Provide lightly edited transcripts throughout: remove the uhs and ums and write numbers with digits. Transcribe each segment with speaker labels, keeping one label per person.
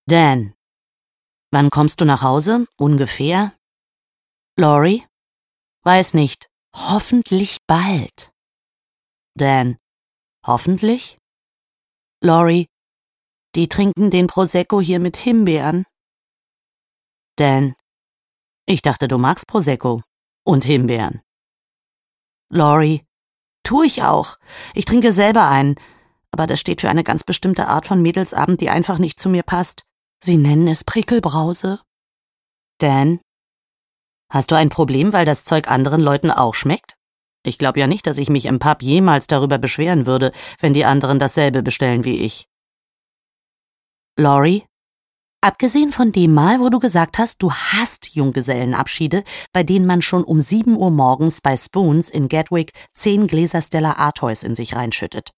Speaker 1: Dan, wann kommst du nach Hause? Ungefähr? Laurie? Weiß nicht. Hoffentlich bald. Dan, hoffentlich? Laurie, die trinken den Prosecco hier mit Himbeeren. Dan, ich dachte, du magst Prosecco und Himbeeren. Laurie, tu ich auch. Ich trinke selber einen, aber das steht für eine ganz bestimmte Art von Mädelsabend, die einfach nicht zu mir passt. Sie nennen es Prickelbrause. Dan, hast du ein Problem, weil das Zeug anderen Leuten auch schmeckt? Ich glaube ja nicht, dass ich mich im Pub jemals darüber beschweren würde, wenn die anderen dasselbe bestellen wie ich. Laurie, abgesehen von dem Mal, wo du gesagt hast, du hasst Junggesellenabschiede, bei denen man schon um 7 Uhr morgens bei Spoons in Gatwick 10 Gläser Stella Artois in sich reinschüttet.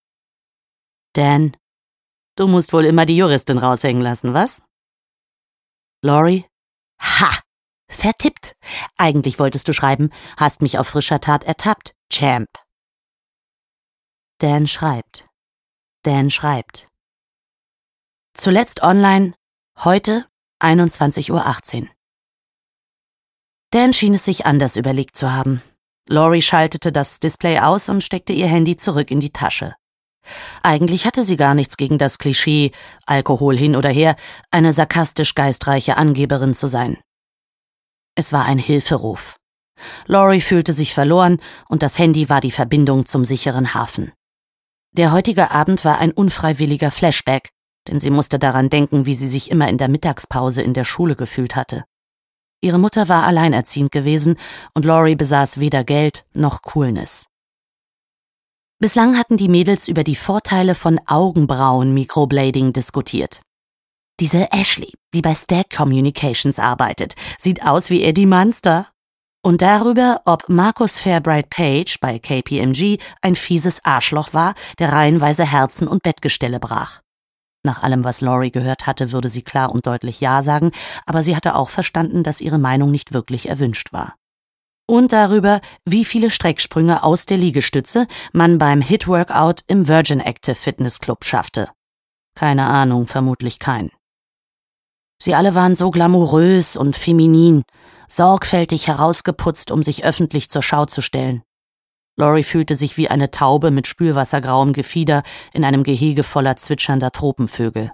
Speaker 1: Dan, du musst wohl immer die Juristin raushängen lassen, was? Laurie, ha! Vertippt. Eigentlich wolltest du schreiben, hast mich auf frischer Tat ertappt, Champ. Dan schreibt. Zuletzt online, heute, 21:18 Uhr. Dan schien es sich anders überlegt zu haben. Laurie schaltete das Display aus und steckte ihr Handy zurück in die Tasche. Eigentlich hatte sie gar nichts gegen das Klischee, Alkohol hin oder her, eine sarkastisch geistreiche Angeberin zu sein. Es war ein Hilferuf. Laurie fühlte sich verloren und das Handy war die Verbindung zum sicheren Hafen. Der heutige Abend war ein unfreiwilliger Flashback, denn sie musste daran denken, wie sie sich immer in der Mittagspause in der Schule gefühlt hatte. Ihre Mutter war alleinerziehend gewesen und Laurie besaß weder Geld noch Coolness. Bislang hatten die Mädels über die Vorteile von Augenbrauen-Microblading diskutiert. Diese Ashley, die bei Stag Communications arbeitet, sieht aus wie Eddie Munster. Und darüber, ob Marcus Fairbright Page bei KPMG ein fieses Arschloch war, der reihenweise Herzen und Bettgestelle brach. Nach allem, was Laurie gehört hatte, würde sie klar und deutlich Ja sagen, aber sie hatte auch verstanden, dass ihre Meinung nicht wirklich erwünscht war. Und darüber, wie viele Strecksprünge aus der Liegestütze man beim Hit-Workout im Virgin Active Fitness Club schaffte. Keine Ahnung, vermutlich kein. Sie alle waren so glamourös und feminin, sorgfältig herausgeputzt, um sich öffentlich zur Schau zu stellen. Laurie fühlte sich wie eine Taube mit spülwassergrauem Gefieder in einem Gehege voller zwitschernder Tropenvögel.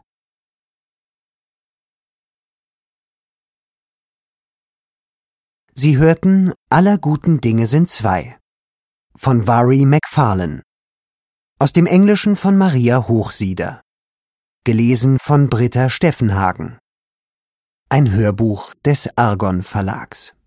Speaker 2: Sie hörten Aller guten Dinge sind zwei von Vari McFarlane. Aus dem Englischen von Maria Hochsieder. Gelesen von Britta Steffenhagen. Ein Hörbuch des Argon Verlags.